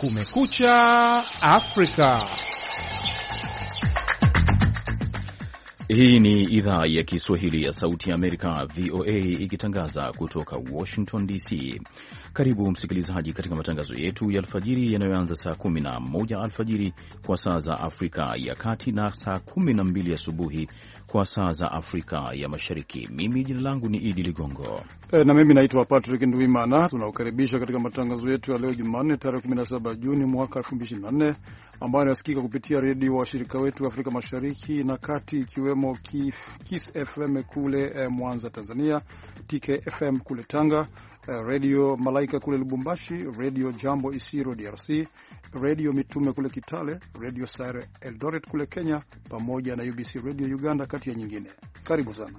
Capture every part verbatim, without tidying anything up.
Kumekucha Afrika. Hii ni idhaa ya Kiswahili ya Sauti ya Amerika, V O A, ikitangaza kutoka Washington D C. Karibu msikilizaji katika matangazo yetu ya alfajiri yanayoanza saa kumi na moja alfajiri kwa saa za Afrika ya Kati na saa kumi na mbili asubuhi kwa saa za Afrika ya Mashariki. Mimi jina langu ni Idi Ligongo. E, na mimi naitwa Patrick Nduimana. Tunaukaribisha katika matangazo yetu ya leo Jumanne tarehe kumi na saba Juni mwaka elfu mbili ishirini na nne, ambayo yanasikika kupitia redio washirika wetu Afrika Mashariki na Kati, ikiwemo Kiss F M kule eh, Mwanza Tanzania, T K F M kule Tanga, Uh, Radio Malaika kule Lubumbashi, Radio Jambo Isiro D R C, Radio Mitume kule Kitale, Radio Sare Eldoret kule Kenya, pamoja na U B C Radio Uganda, kati ya nyingine. Karibu sana.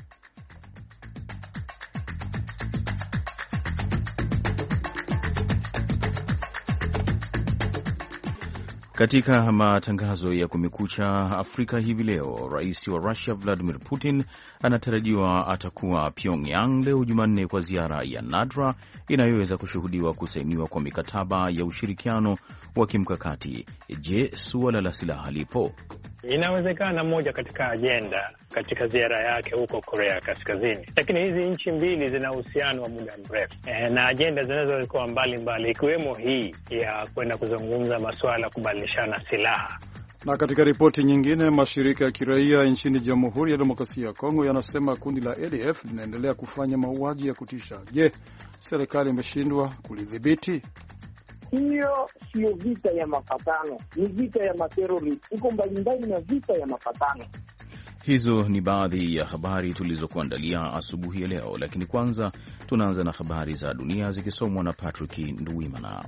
Katika matangazo ya Kumekucha Afrika hivi leo, rais wa Russia Vladimir Putin anatarajiwa atakuwa Pyongyang leo Jumanne kwa ziara ya nadra inayoweza kushuhudiwa kusainiwa kwa mikataba ya ushirikiano wa kimkakati. Je, suala la silaha lipo? Inawezekana moja katika ajenda katika ziara yake huko Korea Kaskazini, lakini hizi nchi mbili zina uhusiano wa muda mrefu e, na ajenda zinazokuwa mbalimbali, ikiwemo hii ya kwenda kuzungumza masuala ya kubadilishana silaha. Na katika ripoti nyingine, mashirika ya kiraia nchini Jamhuri ya Demokrasia ya Kongo yanasema kundi la A D F linaendelea kufanya mauaji ya kutisha. Je, serikali imeshindwa kulidhibiti? Hiyo sio vita ya mapatano, ni vita ya materoristi. Iko mbalimbali na vita ya mapatano. Hizo ni baadhi ya habari tulizokuandalia asubuhi ya leo, lakini kwanza tunaanza na habari za dunia zikisomwa na Patrick Nduwimana.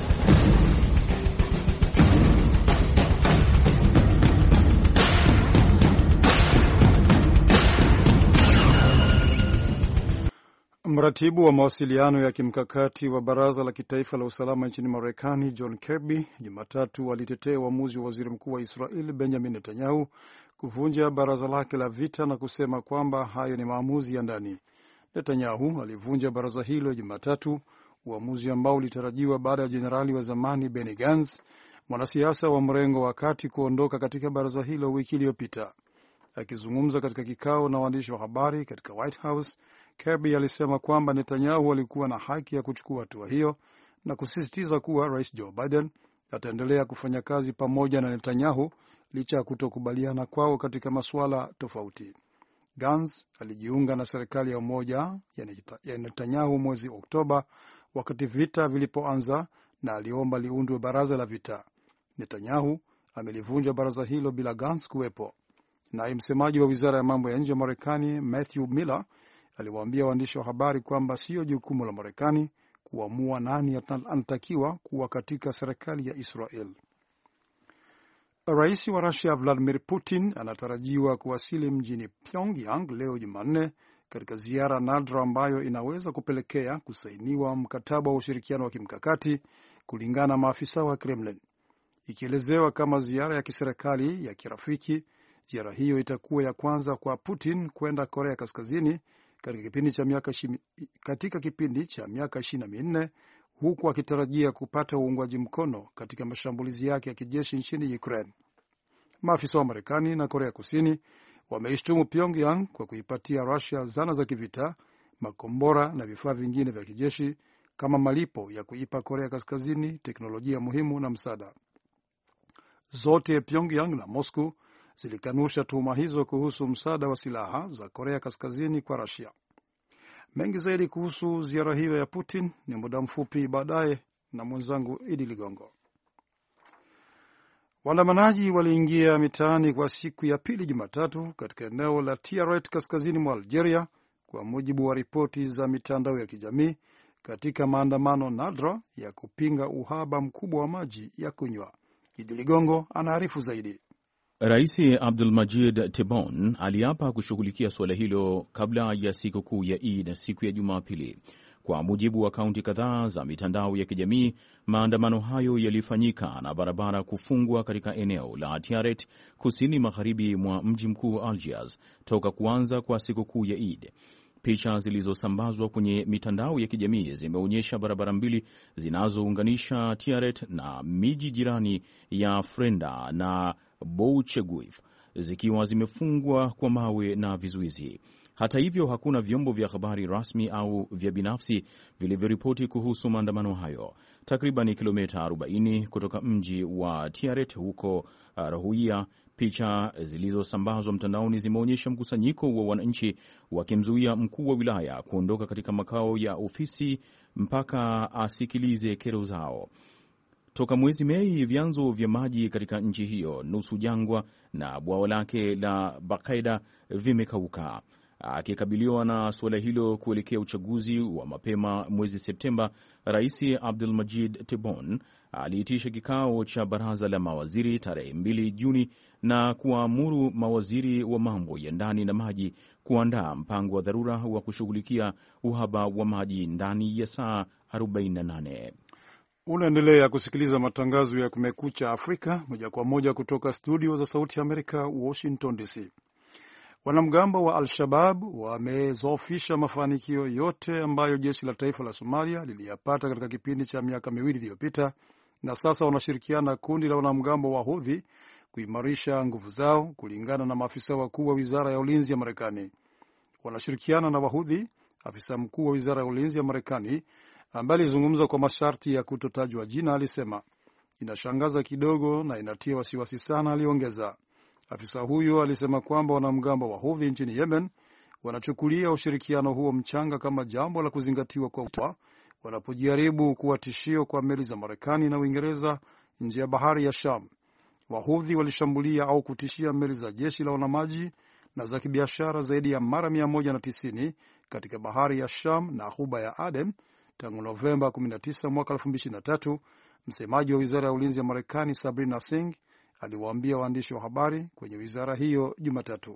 Mratibu wa mawasiliano ya kimkakati wa Baraza la Kitaifa la Usalama nchini Marekani, John Kirby, Jumatatu alitetea uamuzi wa waziri mkuu wa Israel Benjamin Netanyahu kuvunja baraza lake la vita na kusema kwamba hayo ni maamuzi ya ndani. Netanyahu alivunja baraza hilo Jumatatu, uamuzi ambao ulitarajiwa baada ya jenerali wa zamani Benny Gantz, mwanasiasa wa mrengo wa kati, kuondoka katika baraza hilo wiki iliyopita. Akizungumza katika kikao na waandishi wa habari katika White House, Kirby alisema kwamba Netanyahu alikuwa na haki ya kuchukua hatua hiyo na kusisitiza kuwa Rais Joe Biden ataendelea kufanya kazi pamoja na Netanyahu licha ya kutokubaliana kwao katika masuala tofauti. Gantz alijiunga na serikali ya umoja ya Netanyahu mwezi Oktoba wakati vita vilipoanza na aliomba liundwe baraza la vita. Netanyahu amelivunja baraza hilo bila Gantz kuwepo. Naye msemaji wa wizara ya mambo ya nje ya Marekani Matthew Miller aliwaambia waandishi wa habari kwamba sio jukumu la Marekani kuamua nani anatakiwa kuwa katika serikali ya Israel. Rais wa Russia Vladimir Putin anatarajiwa kuwasili mjini Pyongyang leo Jumanne katika ziara nadra ambayo inaweza kupelekea kusainiwa mkataba wa ushirikiano wa kimkakati, kulingana na maafisa wa Kremlin. Ikielezewa kama ziara ya kiserikali ya kirafiki, ziara hiyo itakuwa ya kwanza kwa Putin kwenda Korea Kaskazini katika kipindi cha miaka katika kipindi cha miaka ishirini na minne, huku akitarajia kupata uungwaji mkono katika mashambulizi yake ya kijeshi nchini Ukraine. Maafisa wa Marekani na Korea Kusini wameishtumu Pyongyang kwa kuipatia Russia zana za kivita, makombora na vifaa vingine vya kijeshi kama malipo ya kuipa Korea Kaskazini teknolojia muhimu na msaada. Zote Pyongyang na Moscow zilikanusha tuhuma hizo kuhusu msaada wa silaha za Korea Kaskazini kwa Russia. Mengi zaidi kuhusu ziara hiyo ya Putin ni muda mfupi baadaye na mwenzangu Idi Ligongo. Waandamanaji waliingia mitaani kwa siku ya pili Jumatatu katika eneo la Tiaret kaskazini mwa Algeria, kwa mujibu wa ripoti za mitandao ya kijamii, katika maandamano nadra ya kupinga uhaba mkubwa wa maji ya kunywa. Idi Ligongo anaarifu zaidi. Rais Abdulmajid Tebboune aliapa kushughulikia suala hilo kabla ya siku kuu ya Eid siku ya Jumapili. Kwa mujibu wa kaunti kadhaa za mitandao ya kijamii, maandamano hayo yalifanyika na barabara kufungwa katika eneo la Tiaret, kusini magharibi mwa mji mkuu Algiers, toka kuanza kwa siku kuu ya Eid. Picha zilizosambazwa kwenye mitandao ya kijamii zimeonyesha barabara mbili zinazounganisha Tiaret na miji jirani ya Frenda na Boucheguif zikiwa zimefungwa kwa mawe na vizuizi. Hata hivyo, hakuna vyombo vya habari rasmi au vya binafsi vilivyoripoti kuhusu maandamano hayo. Takriban kilomita arobaini kutoka mji wa Tiaret huko Rahuia, picha zilizosambazwa mtandaoni zimeonyesha mkusanyiko wa wananchi wakimzuia mkuu wa wilaya kuondoka katika makao ya ofisi mpaka asikilize kero zao. Toka mwezi Mei, vyanzo vya maji katika nchi hiyo, nusu jangwa na bwawa lake la Bakaida vimekauka. Akikabiliwa na suala hilo kuelekea uchaguzi wa mapema mwezi Septemba, Rais Abdelmadjid Tebboune aliitisha kikao cha baraza la mawaziri tarehe mbili Juni na kuwaamuru mawaziri wa mambo ya ndani na maji kuandaa mpango wa dharura wa kushughulikia uhaba wa maji ndani ya saa arobaini na nane. Unaendelea kusikiliza matangazo ya Kumekucha Afrika moja kwa moja kutoka studio za Sauti ya Amerika, Washington D C. Wanamgambo wa Al-Shabab wamezoofisha mafanikio yote ambayo jeshi la taifa la Somalia liliyapata katika kipindi cha miaka miwili iliyopita, na sasa wanashirikiana kundi la wanamgambo wa Houthi kuimarisha nguvu zao, kulingana na maafisa wakuu wa wizara ya ulinzi ya Marekani. Wanashirikiana na Wahouthi. Afisa mkuu wa wizara ya ulinzi ya Marekani ambaye alizungumza kwa masharti ya kutotajwa jina alisema, inashangaza kidogo na inatia wasiwasi sana, aliongeza. Afisa huyo alisema kwamba wanamgambo wa Houthi nchini Yemen wanachukulia ushirikiano huo mchanga kama jambo la kuzingatiwa kwa utwa wanapojaribu kuwa tishio kwa meli za Marekani na Uingereza nje ya bahari ya Sham. Wahouthi walishambulia au kutishia meli za jeshi la wanamaji na za kibiashara zaidi ya mara mia moja na tisini katika bahari ya Sham na ghuba ya Aden tangu Novemba kumi na tisa mwaka elfu mbili ishirini na tatu. Msemaji wa wizara ya ulinzi ya Marekani Sabrina Singh aliwaambia waandishi wa habari kwenye wizara hiyo Jumatatu.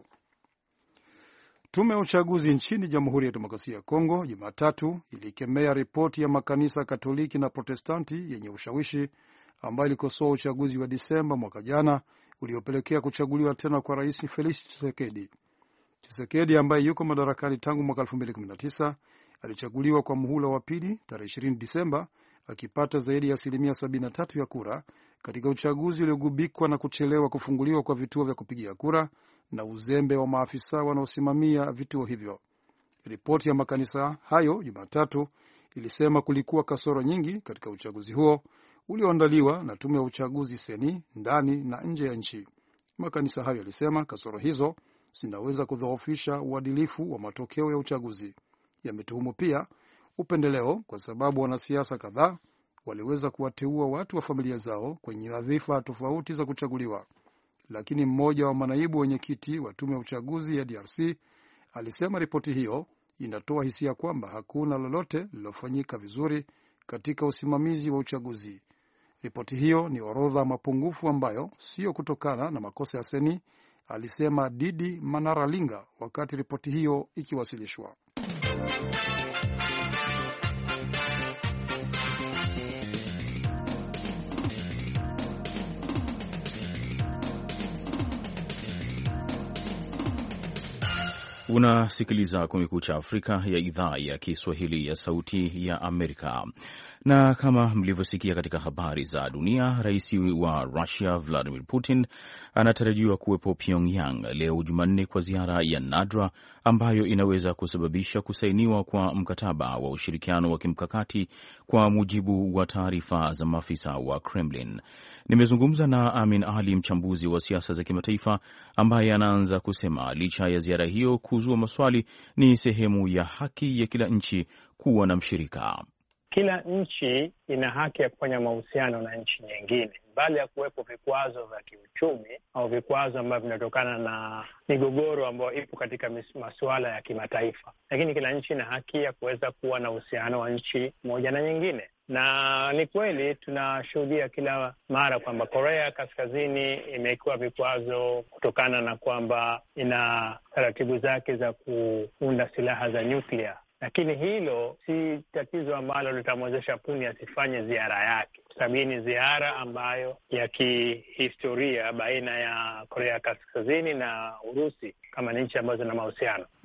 Tume ya uchaguzi nchini Jamhuri ya Demokrasia ya Kongo Jumatatu ilikemea ripoti ya makanisa Katoliki na Protestanti yenye ushawishi ambayo ilikosoa uchaguzi wa Disemba mwaka jana uliopelekea kuchaguliwa tena kwa Rais Felix Tshisekedi. Tshisekedi ambaye yuko madarakani tangu mwaka elfu mbili kumi na tisa alichaguliwa kwa muhula wa pili tarehe ishirini Disemba akipata zaidi ya asilimia sabini na tatu ya kura katika uchaguzi uliogubikwa na kuchelewa kufunguliwa kwa vituo vya kupigia kura na uzembe wa maafisa wanaosimamia vituo hivyo. Ripoti ya makanisa hayo Jumatatu ilisema kulikuwa kasoro nyingi katika uchaguzi huo ulioandaliwa na tume ya uchaguzi seni ndani na nje ya nchi. Makanisa hayo yalisema kasoro hizo zinaweza kudhoofisha uadilifu wa matokeo ya uchaguzi. Yametuhumu pia upendeleo kwa sababu wanasiasa kadhaa waliweza kuwateua watu wa familia zao kwenye wadhifa tofauti za kuchaguliwa. Lakini mmoja wa manaibu wenyekiti wa tume ya uchaguzi ya D R C alisema ripoti hiyo inatoa hisia kwamba hakuna lolote lililofanyika vizuri katika usimamizi wa uchaguzi. Ripoti hiyo ni orodha mapungufu ambayo sio kutokana na makosa ya seni, alisema Didi Manaralinga wakati ripoti hiyo ikiwasilishwa. Unasikiliza Kumekucha Afrika ya idhaa ya Kiswahili ya Sauti ya Amerika. Na kama mlivyosikia katika habari za dunia, rais wa Russia Vladimir Putin anatarajiwa kuwepo Pyongyang leo Jumanne kwa ziara ya nadra ambayo inaweza kusababisha kusainiwa kwa mkataba wa ushirikiano wa kimkakati, kwa mujibu wa taarifa za maafisa wa Kremlin. Nimezungumza na Amin Ali, mchambuzi wa siasa za kimataifa, ambaye anaanza kusema licha ya ziara hiyo kuzua maswali, ni sehemu ya haki ya kila nchi kuwa na mshirika. Kila nchi ina haki ya kufanya mahusiano na nchi nyingine, bali ya kuwepo vikwazo vya kiuchumi au vikwazo ambavyo vinatokana na migogoro ambayo ipo katika masuala ya kimataifa. Lakini kila nchi ina haki ya kuweza kuwa na uhusiano wa nchi moja na nyingine. Na ni kweli tunashuhudia kila mara kwamba Korea Kaskazini imewekewa vikwazo kutokana na kwamba ina taratibu zake za kuunda silaha za nyuklia. Lakini hilo si tatizo ambalo litamwezesha Putin asifanye ziara yake, kwa sababu ni ziara ambayo ya kihistoria baina ya Korea Kaskazini na Urusi kama ni nchi ambazo zina mahusiano.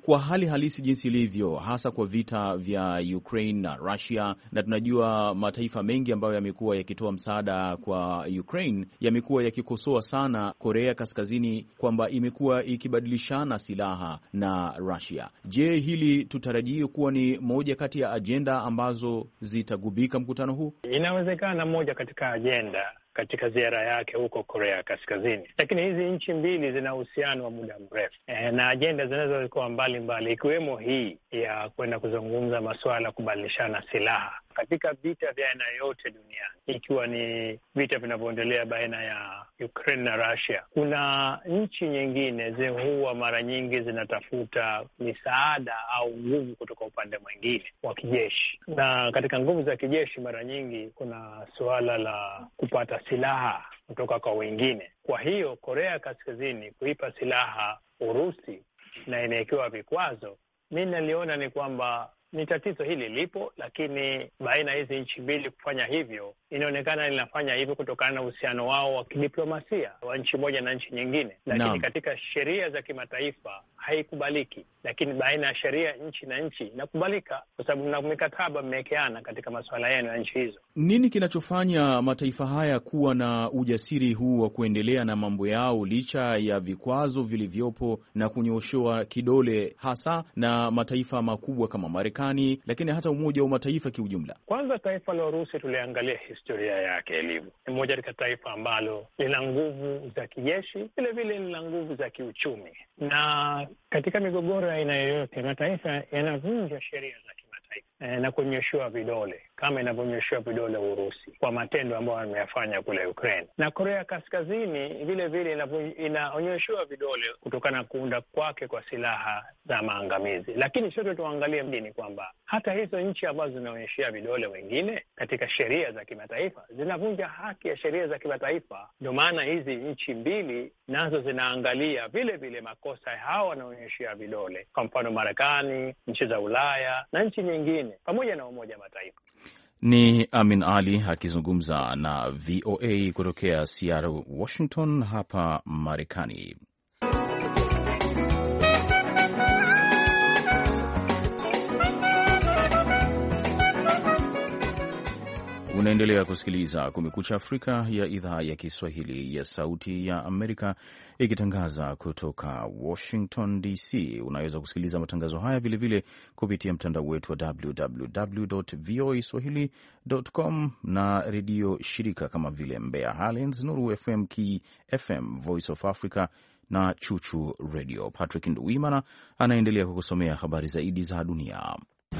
kwa hali halisi jinsi ilivyo, hasa kwa vita vya Ukraine na Russia, na tunajua mataifa mengi ambayo yamekuwa yakitoa msaada kwa Ukraine yamekuwa yakikosoa sana Korea Kaskazini kwamba imekuwa ikibadilishana silaha na Russia. Je, hili tutarajie kuwa ni moja kati ya ajenda ambazo zitagubika mkutano huu? Inawezekana moja katika ajenda katika ziara yake huko Korea Kaskazini, lakini hizi nchi mbili zina uhusiano wa muda mrefu e, na ajenda zinazokuwa mbalimbali ikiwemo hii ya kwenda kuzungumza masuala ya kubadilishana silaha katika vita vya aina yote duniani, ikiwa ni vita vinavyoendelea baina ya Ukraine na Russia. Kuna nchi nyingine zi huwa mara nyingi zinatafuta misaada au nguvu kutoka upande mwingine wa kijeshi, na katika nguvu za kijeshi mara nyingi kuna suala la kupata silaha kutoka kwa wengine. Kwa hiyo Korea Kaskazini kuipa silaha Urusi na inawekewa vikwazo, mimi naliona ni kwamba ni tatizo hili lipo, lakini baina ya hizi nchi mbili kufanya hivyo, inaonekana linafanya hivyo kutokana na uhusiano wao wa kidiplomasia wa nchi moja na nchi nyingine, lakini no. katika sheria za kimataifa haikubaliki, lakini baina ya sheria nchi na nchi inakubalika, kwa sababu mna mikataba mmewekeana katika masuala yenu ya nchi hizo. Nini kinachofanya mataifa haya kuwa na ujasiri huu wa kuendelea na mambo yao licha ya vikwazo vilivyopo na kunyoshewa kidole hasa na mataifa makubwa kama Marekani, lakini hata Umoja wa Mataifa kiujumla? Kwanza, taifa la Urusi tuliangalia historia yake ilivyo. Ni moja katika taifa ambalo lina nguvu za kijeshi, vile vile lina nguvu za kiuchumi, na katika migogoro ya aina yoyote mataifa yanavunja sheria za kimataifa e, na kunyoshewa vidole kama inavyonyoshewa vidole Urusi kwa matendo ambayo ameyafanya kule Ukraine. Na Korea Kaskazini vile vile inaonyeshewa vidole kutokana na kuunda kwake kwa silaha za maangamizi. Lakini sote tuangalie mjini kwamba hata hizo nchi ambazo zinaonyeshea vidole wengine katika sheria za kimataifa zinavunja haki ya sheria za kimataifa. Ndio maana hizi nchi mbili nazo zinaangalia vile vile makosa hao wanaonyeshea vidole, kwa mfano Marekani, nchi za Ulaya na nchi nyingine pamoja na Umoja wa Mataifa. Ni Amin Ali akizungumza na V O A kutokea Seattle, Washington hapa Marekani. Unaendelea kusikiliza Kumekucha Afrika ya idhaa ya Kiswahili ya Sauti ya Amerika ikitangaza kutoka Washington D C. Unaweza kusikiliza matangazo haya vilevile kupitia mtandao wetu wa w w w dot v o a swahili dot com na redio shirika kama vile Mbeya Highlands, Nuru F M, Key F M, Voice of Africa na Chuchu Radio. Patrick Nduwimana anaendelea kukusomea habari zaidi za dunia.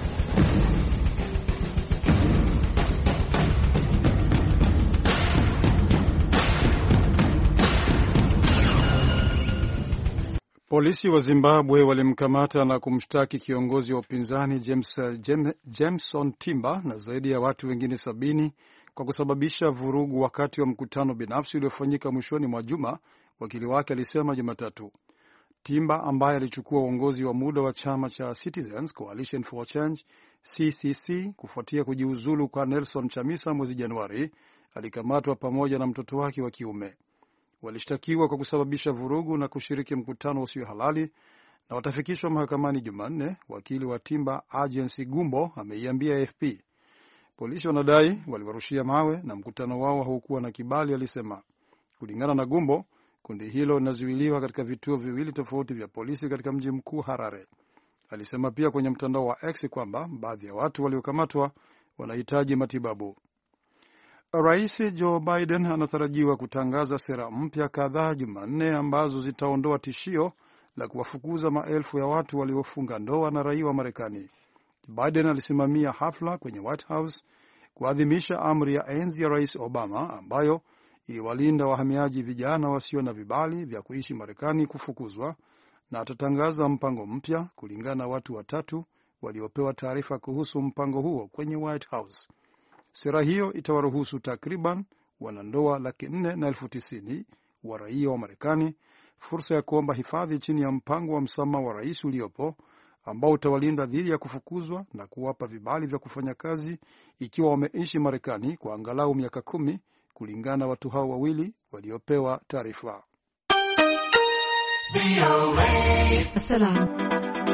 Polisi wa Zimbabwe walimkamata na kumshtaki kiongozi wa upinzani James, James, Jameson Timba na zaidi ya watu wengine sabini kwa kusababisha vurugu wakati wa mkutano binafsi uliofanyika mwishoni mwa juma, wakili wake alisema Jumatatu. Timba ambaye alichukua uongozi wa muda wa chama cha Citizens Coalition for Change C C C kufuatia kujiuzulu kwa Nelson Chamisa mwezi Januari, alikamatwa pamoja na mtoto wake wa kiume. Walishtakiwa kwa kusababisha vurugu na kushiriki mkutano usio halali na watafikishwa mahakamani Jumanne, wakili wa Timba Agency Gumbo ameiambia A F P. Polisi wanadai waliwarushia mawe na mkutano wao haukuwa na kibali, alisema. Kulingana na Gumbo, kundi hilo linazuiliwa katika vituo viwili tofauti vya polisi katika mji mkuu Harare. Alisema pia kwenye mtandao wa X kwamba baadhi ya watu waliokamatwa wanahitaji matibabu. Rais Joe Biden anatarajiwa kutangaza sera mpya kadhaa Jumanne ambazo zitaondoa tishio la kuwafukuza maelfu ya watu waliofunga ndoa na raia wa Marekani. Biden alisimamia hafla kwenye White House kuadhimisha amri ya enzi ya Rais Obama ambayo iliwalinda wahamiaji vijana wasio na vibali vya kuishi Marekani kufukuzwa, na atatangaza mpango mpya kulingana na watu watatu waliopewa taarifa kuhusu mpango huo kwenye White House. Sera hiyo itawaruhusu takriban wanandoa laki nne na elfu tisini wa raia wa Marekani fursa ya kuomba hifadhi chini ya mpango wa msamaha wa rais uliopo, ambao utawalinda dhidi ya kufukuzwa na kuwapa vibali vya kufanya kazi ikiwa wameishi Marekani kwa angalau miaka kumi, kulingana na watu hao wawili waliopewa taarifa.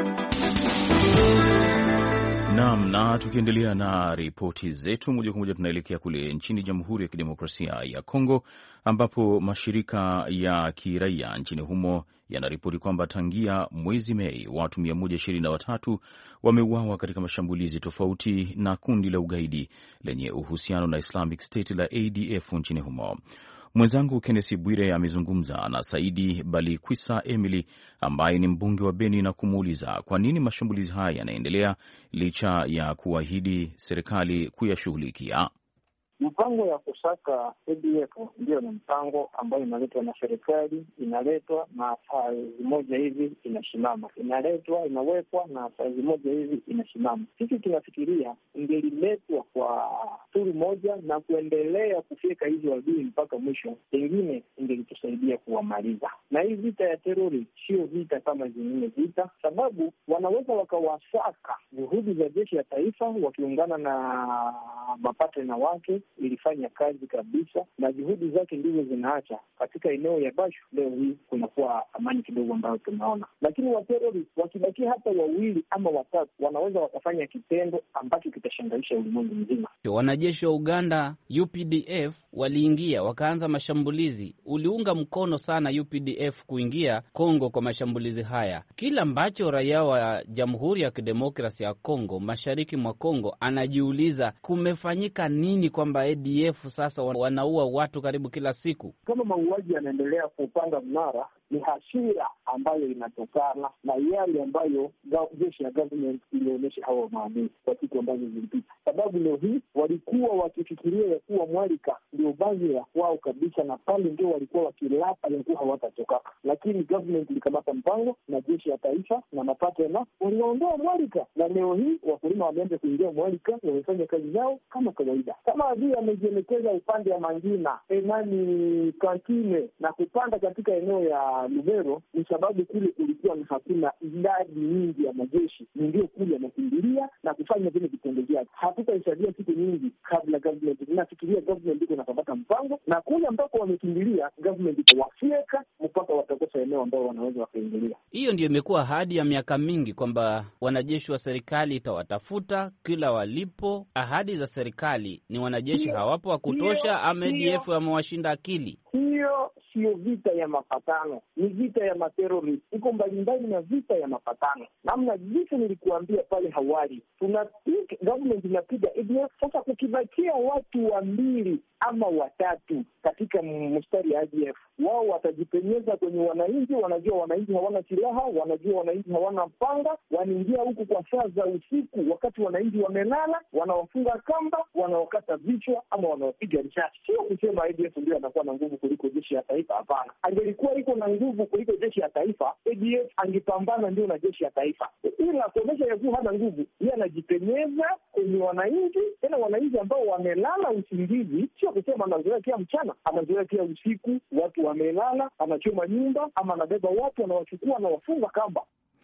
Naam, na tukiendelea na ripoti zetu, moja kwa moja tunaelekea kule nchini Jamhuri ya Kidemokrasia ya Kongo, ambapo mashirika ya kiraia nchini humo yanaripoti kwamba tangia mwezi Mei watu mia moja ishirini na watatu wameuawa katika mashambulizi tofauti na kundi la ugaidi lenye uhusiano na Islamic State la A D F nchini humo. Mwenzangu Kennesi Bwire amezungumza na Saidi Balikwisa Emily ambaye ni mbunge wa Beni na kumuuliza kwa nini mashambulizi haya yanaendelea licha ya kuahidi serikali kuyashughulikia. Mpango ya kusaka A D F ndio ni mpango ambayo inaletwa na serikali, inaletwa na saa moja hivi inasimama, inaletwa inawekwa na saa moja hivi inasimama. Sisi tunafikiria ingeliletwa kwa turu moja na kuendelea kufika hizo adui mpaka mwisho, pengine ingelitusaidia kuwamaliza. Na hii vita ya terori sio vita kama zingine vita, sababu wanaweza wakawasaka juhudi za jeshi ya taifa wakiungana na mapatena wake ilifanya kazi kabisa, na juhudi zake ndizo zinaacha katika eneo ya Bashu. Leo hii kunakuwa amani kidogo ambayo tunaona, lakini waterori wakibakia hata wawili ama watatu wanaweza wakafanya kitendo ambacho kitashangaisha ulimwengu mzima. Wanajeshi wa Uganda U P D F waliingia wakaanza mashambulizi. Uliunga mkono sana U P D F kuingia Kongo kwa mashambulizi haya. Kila ambacho raia wa Jamhuri ya Kidemokrasia ya Kongo, mashariki mwa Kongo, anajiuliza kumefanyika nini kwamba A D F sasa wanaua watu karibu kila siku. Kama mauaji yanaendelea kupanga mnara, ni hasira ambayo inatokana na yale ambayo jeshi ya government ilionyesha hawa maadui kwa siku ambazo zilipita. Sababu leo hii walikuwa wakifikiria ya kuwa Mwalika ndio baadhi ya kwao kabisa, na pale ndio walikuwa wakilapa ya kuwa hawatatoka, lakini government ilikamata mpango na jeshi ya taifa na mapato na waliondoa Mwalika, na leo hii wakulima wameanza kuingia Mwalika, wamefanya kazi zao kama kawaida. Kama adui amejielekeza upande wa Mangina, Emani, Kantine na kupanda katika eneo ya Lubero, ni sababu kule kulikuwa na hakuna idadi nyingi ya majeshi, ndio kule yanakimbilia na kufanya vile vitendo vyake. Hatutaisaidia siku nyingi kabla government, nafikiria government iko nakapata mpango, na kule ambako wamekimbilia government itawafyeka mpaka watakosa eneo ambao wanaweza wakaingilia. Hiyo ndio imekuwa ahadi ya miaka mingi kwamba wanajeshi wa serikali itawatafuta kila walipo. Ahadi za serikali ni wanajeshi hiyo, hawapo wa kutosha, ama A D F wamewashinda akili. Hiyo sio vita ya mapatano, ni vita ya materori. Iko mbalimbali na vita ya mapatano. Namna jinsi nilikuambia pale hawali, tunapiga government inapiga A D F. Sasa kukibakia watu wa mbili ama watatu katika mstari ya A D F, wao watajipenyeza kwenye wananchi. Wanajua wananchi hawana silaha, wanajua wananchi hawana mpanga, wanaingia huku kwa saa za usiku wakati wananchi wamelala, wanawafunga kamba, wanawakata vichwa ama wanawapiga risasi. Sio kusema A D F ndio anakuwa na nguvu kuliko jeshi ya taifa, hapana. Angelikuwa iko na nguvu kuliko jeshi ya taifa, A D F angepambana ndio na jeshi ya taifa. Ila kuonyesha yakuwa hana nguvu, yeye anajipenyeza kwenye wananchi, tena wananchi ambao wamelala usingizi. Sio kusema anazoea kia mchana, anazoea kia usiku, watu wamelala, anachoma nyumba ama anabeba watu anawachukua na wafunga kamba.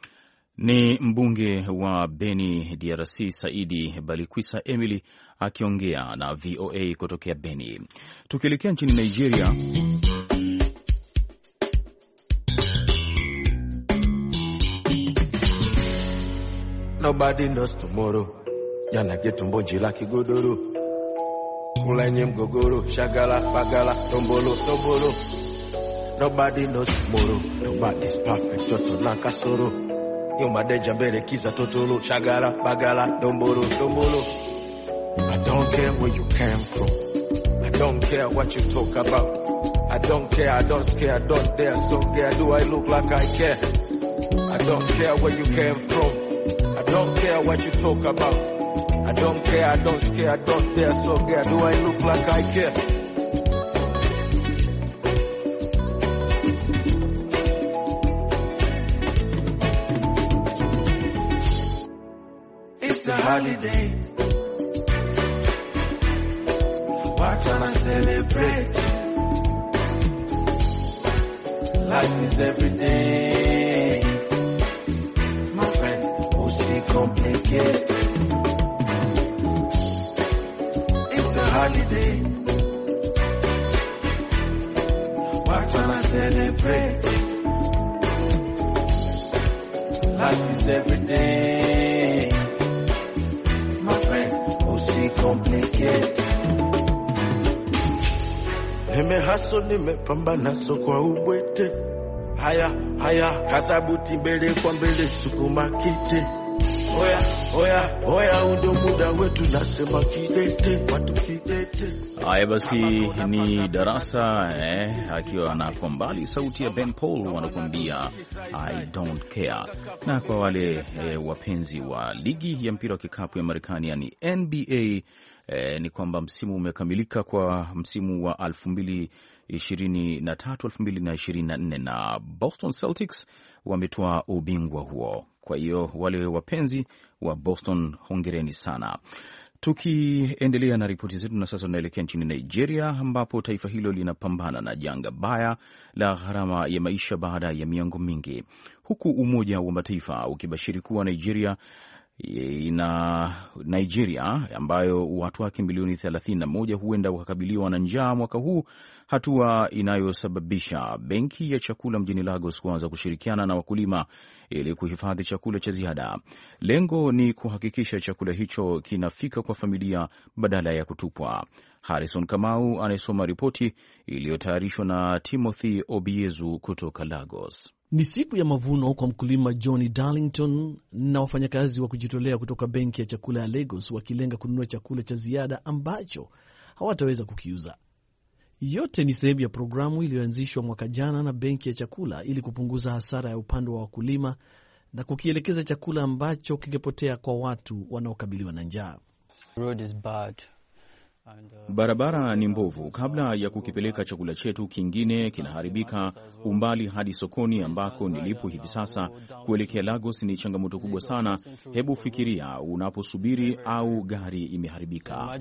Ni mbunge wa Beni D R C Saidi Balikwisa Emily akiongea na V O A kutokea Beni. Tukielekea nchini Nigeria, nobody knows tomorrow. Yana get mbonji la kigodoro. Kulenye mgogoro, shagala, bagala, tombolo, tombolo. Nobody knows tomorrow. Nobody's perfect, toto na kasoro. Yo madeja mbele kiza totolo, shagala, bagala, tombolo, tombolo. I don't care where you came from. I don't care what you talk about. I don't care, I don't care, I don't dare. So care, do I look like I care? I don't care where you came from. I don't care what you talk about. I don't care, I don't care, I don't dare. So care, do I look like I care? It's a holiday. Why tryna celebrate? Life is every day. My friend, who's see complicated? It's a holiday. Why tryna celebrate? life is everything. My friend, usicomplicate. Nimehaso nimepambana so kwa ubwete. Haya haya kasabuti mbele kwa mbele sukuma kite. Oya oya oya undo muda wetu nasema kidete watu kidete. Haya basi ni Darasa eh, akiwa na kwa mbali sauti ya Ben Paul wanakuambia I don't care. Na kwa wale eh, wapenzi wa ligi ya mpira wa kikapu ya Marekani yani N B A eh, ni kwamba msimu umekamilika kwa msimu wa elfu mbili ishirini na tatu elfu mbili ishirini na nne na Boston Celtics wametoa ubingwa huo. Kwa hiyo wale wapenzi wa Boston, hongereni sana. Tukiendelea na ripoti zetu, na sasa tunaelekea nchini Nigeria ambapo taifa hilo linapambana na janga baya la gharama ya maisha baada ya miongo mingi, huku Umoja wa Mataifa ukibashiri kuwa Nigeria na Nigeria ambayo watu wake milioni thelathini na moja huenda wakakabiliwa na njaa mwaka huu, hatua inayosababisha benki ya chakula mjini Lagos kuanza kushirikiana na wakulima ili kuhifadhi chakula cha ziada. Lengo ni kuhakikisha chakula hicho kinafika kwa familia badala ya kutupwa. Harrison Kamau anayesoma ripoti iliyotayarishwa na Timothy Obiezu kutoka Lagos. Ni siku ya mavuno kwa mkulima Johnny Darlington na wafanyakazi wa kujitolea kutoka benki ya chakula ya Lagos, wakilenga kununua chakula cha ziada ambacho hawataweza kukiuza. Yote ni sehemu ya programu iliyoanzishwa mwaka jana na benki ya chakula ili kupunguza hasara ya upande wa wakulima na kukielekeza chakula ambacho kingepotea kwa watu wanaokabiliwa na njaa. Barabara ni mbovu. Kabla ya kukipeleka chakula chetu kingine kinaharibika umbali hadi sokoni ambako nilipo hivi sasa kuelekea Lagos ni changamoto kubwa sana. Hebu fikiria unaposubiri au gari imeharibika.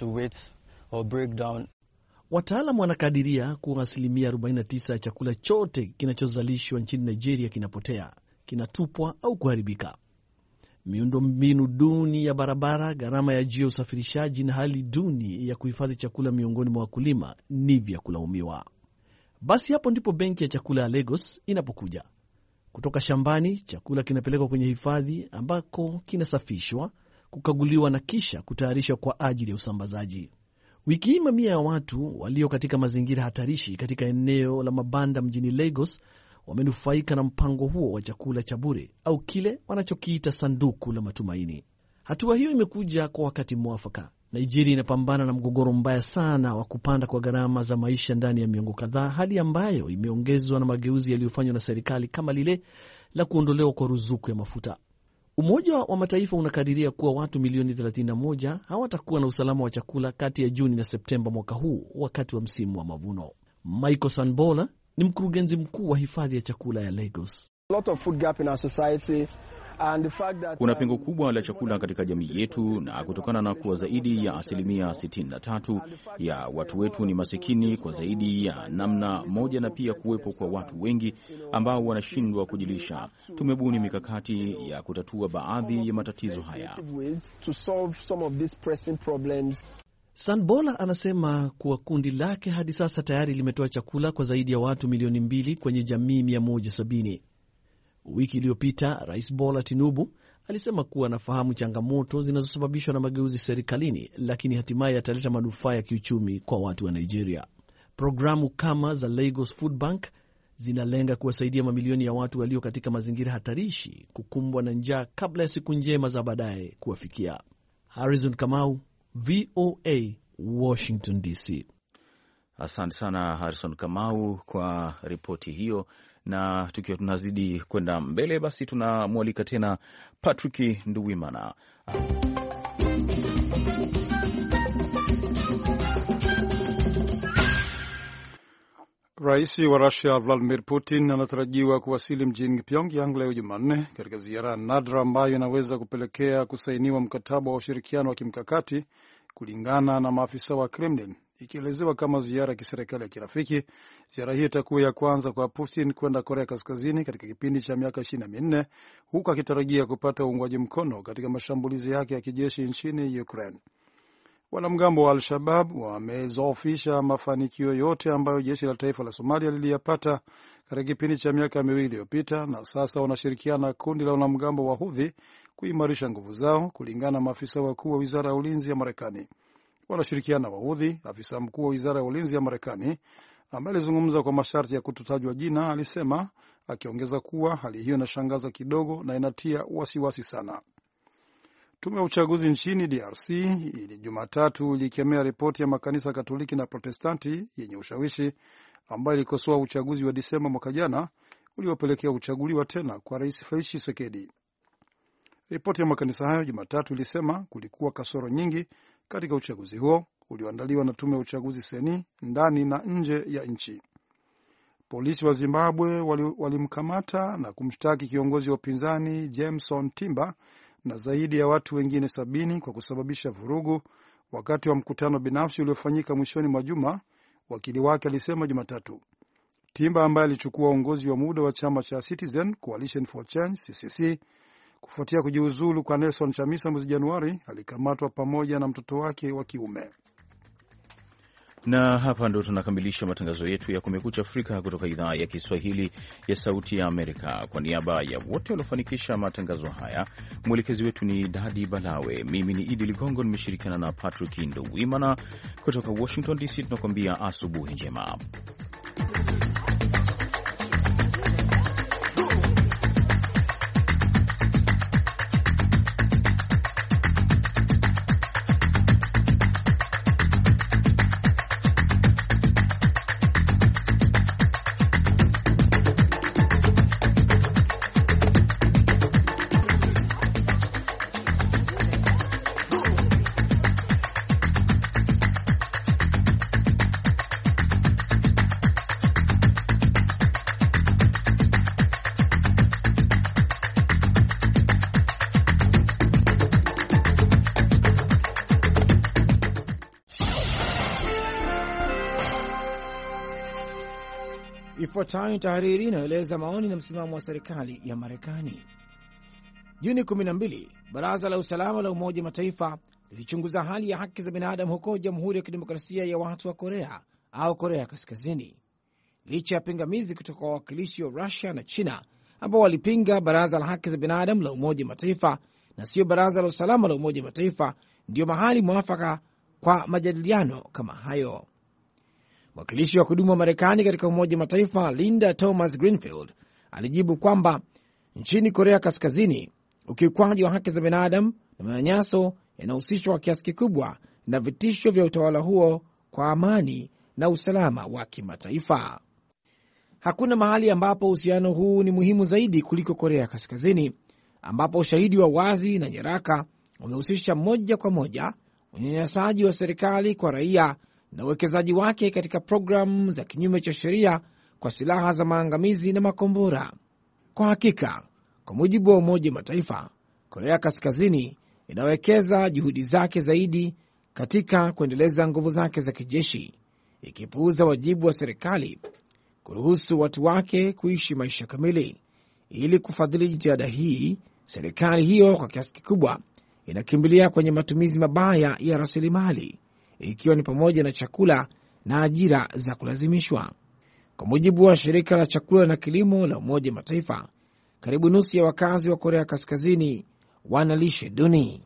Wataalamu wanakadiria kuwa asilimia arobaini na tisa ya chakula chote kinachozalishwa nchini Nigeria kinapotea, kinatupwa au kuharibika. Miundo mbinu duni ya barabara, gharama ya juu ya usafirishaji na hali duni ya kuhifadhi chakula miongoni mwa wakulima ni vya kulaumiwa. Basi hapo ndipo benki ya chakula ya Lagos inapokuja. Kutoka shambani, chakula kinapelekwa kwenye hifadhi ambako kinasafishwa, kukaguliwa na kisha kutayarishwa kwa ajili ya usambazaji. Wiki hii mamia ya watu walio katika mazingira hatarishi katika eneo la mabanda mjini Lagos wamenufaika na mpango huo wa chakula cha bure au kile wanachokiita sanduku la matumaini. Hatua hiyo imekuja kwa wakati mwafaka. Nigeria inapambana na mgogoro mbaya sana wa kupanda kwa gharama za maisha ndani ya miongo kadhaa, hali ambayo imeongezwa na mageuzi yaliyofanywa na serikali kama lile la kuondolewa kwa ruzuku ya mafuta. Umoja wa Mataifa unakadiria kuwa watu milioni thelathini na moja hawatakuwa na usalama wa chakula kati ya Juni na Septemba mwaka huu wakati wa msimu wa mavuno. Michael Sanbola ni mkurugenzi mkuu wa hifadhi ya chakula ya Lagos. Kuna pengo kubwa la chakula katika jamii yetu, na kutokana na kuwa zaidi ya asilimia sitini na tatu ya watu wetu ni masikini kwa zaidi ya namna moja, na pia kuwepo kwa watu wengi ambao wanashindwa kujilisha, tumebuni mikakati ya kutatua baadhi ya matatizo haya. Sanbola anasema kuwa kundi lake hadi sasa tayari limetoa chakula kwa zaidi ya watu milioni mbili kwenye jamii mia moja sabini. Wiki iliyopita Rais Bola Tinubu alisema kuwa anafahamu changamoto zinazosababishwa na mageuzi serikalini, lakini hatimaye ataleta manufaa ya kiuchumi kwa watu wa Nigeria. Programu kama za Lagos Food Bank zinalenga kuwasaidia mamilioni ya watu walio katika mazingira hatarishi kukumbwa na njaa kabla ya siku njema za baadaye kuwafikia. Harrison Kamau, V O A, Washington D C. Asante sana Harrison Kamau kwa ripoti hiyo. Na tukiwa tunazidi kwenda mbele, basi tunamwalika tena Patrick Nduwimana. Rais wa Russia Vladimir Putin anatarajiwa kuwasili mjini Pyongyang leo Jumanne katika ziara nadra ambayo inaweza kupelekea kusainiwa mkataba wa ushirikiano wa kimkakati, kulingana na maafisa wa Kremlin, ikielezewa kama ziara ya kiserikali ya kirafiki. Ziara hii itakuwa ya kwanza kwa Putin kwenda Korea Kaskazini katika kipindi cha miaka ishirini na minne, huku akitarajia kupata uungwaji mkono katika mashambulizi yake ya kijeshi nchini Ukraine. Wanamgambo wa Al-Shabab wamezoofisha mafanikio yote ambayo jeshi la taifa la Somalia liliyapata katika kipindi cha miaka miwili iliyopita, na sasa wanashirikiana na kundi la wanamgambo wa Houthi kuimarisha nguvu zao, kulingana na maafisa wakuu wa wizara ya ulinzi ya Marekani. Wanashirikiana na Wahudhi. Afisa mkuu wa wizara ya ulinzi ya Marekani ambaye alizungumza kwa masharti ya kutotajwa jina alisema, akiongeza kuwa hali hiyo inashangaza kidogo na inatia wasiwasi sana. Tume ya uchaguzi nchini D R C ili Jumatatu ilikemea ripoti ya makanisa Katoliki na Protestanti yenye ushawishi ambayo ilikosoa uchaguzi wa Disemba mwaka jana uliopelekea uchaguliwa tena kwa Rais Felix Tshisekedi. Ripoti ya makanisa hayo Jumatatu ilisema kulikuwa kasoro nyingi katika uchaguzi huo ulioandaliwa na tume ya uchaguzi seni ndani na nje ya nchi. Polisi wa Zimbabwe walimkamata wali na kumshtaki kiongozi wa upinzani Jameson Timber na zaidi ya watu wengine sabini kwa kusababisha vurugu wakati wa mkutano binafsi uliofanyika mwishoni mwa juma, wakili wake alisema Jumatatu. Timber ambaye alichukua uongozi wa muda wa chama cha Citizen Coalition for Change C C C kufuatia kujiuzulu kwa Nelson Chamisa mwezi Januari, alikamatwa pamoja na mtoto wake wa kiume. Na hapa ndo tunakamilisha matangazo yetu ya Kumekucha Afrika kutoka idhaa ya Kiswahili ya Sauti ya Amerika. Kwa niaba ya wote waliofanikisha matangazo haya, mwelekezi wetu ni Dadi Balawe, mimi ni Idi Ligongo, nimeshirikiana na Patrick Ndowimana kutoka Washington D C. Tunakuambia asubuhi njema. Ifuatayo ni tahariri inayoeleza maoni na msimamo wa serikali ya Marekani. Juni kumi na mbili, Baraza la Usalama la Umoja Mataifa lilichunguza hali ya haki za binadamu huko Jamhuri ya Kidemokrasia ya Watu wa Korea au Korea Kaskazini, licha ya pingamizi kutoka kwa wawakilishi wa Rusia na China ambao walipinga Baraza la Haki za Binadamu la Umoja Mataifa na sio Baraza la Usalama la Umoja Mataifa ndio mahali mwafaka kwa majadiliano kama hayo. Mwakilishi wa kudumu wa Marekani katika Umoja Mataifa Linda Thomas Greenfield alijibu kwamba nchini Korea Kaskazini ukiukwaji wa haki za binadamu na manyanyaso yanahusishwa kwa kiasi kikubwa na vitisho vya utawala huo kwa amani na usalama wa kimataifa. Hakuna mahali ambapo uhusiano huu ni muhimu zaidi kuliko Korea Kaskazini, ambapo ushahidi wa wazi na nyaraka umehusisha moja kwa moja unyanyasaji wa serikali kwa raia na uwekezaji wake katika programu za kinyume cha sheria kwa silaha za maangamizi na makombora. Kwa hakika, kwa mujibu wa Umoja Mataifa, Korea Kaskazini inawekeza juhudi zake zaidi katika kuendeleza nguvu zake za kijeshi, ikipuuza wajibu wa serikali kuruhusu watu wake kuishi maisha kamili. Ili kufadhili jitihada hii, serikali hiyo kwa kiasi kikubwa inakimbilia kwenye matumizi mabaya ya rasilimali, ikiwa ni pamoja na chakula na ajira za kulazimishwa. Kwa mujibu wa shirika la chakula na kilimo la Umoja Mataifa, karibu nusu ya wakazi wa Korea Kaskazini wana lishe duni.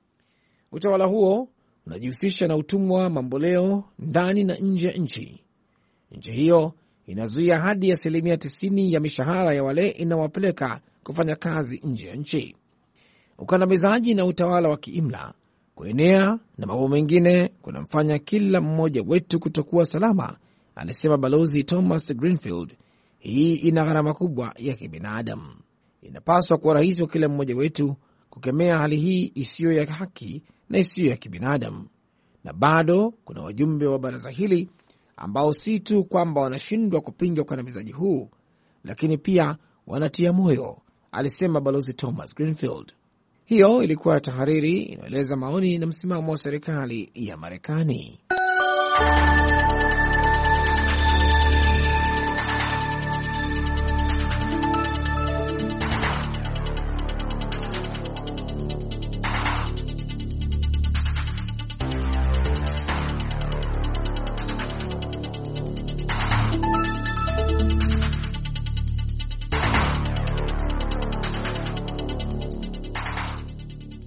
Utawala huo unajihusisha na utumwa mamboleo ndani na nje ya nchi. Nchi hiyo inazuia hadi asilimia tisini ya mishahara ya wale inawapeleka kufanya kazi nje ya nchi. Ukandamizaji na utawala wa kiimla kuenea na mambo mengine kunamfanya kila mmoja wetu kutokuwa salama, alisema Balozi Thomas Greenfield. Hii ina gharama kubwa ya kibinadamu. Inapaswa kuwa rahisi kwa kila mmoja wetu kukemea hali hii isiyo ya haki na isiyo ya kibinadamu. Na bado kuna wajumbe wa baraza hili ambao si tu kwamba wanashindwa kupinga ukandamizaji huu, lakini pia wanatia moyo, alisema Balozi Thomas Greenfield. Hiyo ilikuwa tahariri inaeleza maoni na msimamo wa serikali ya Marekani.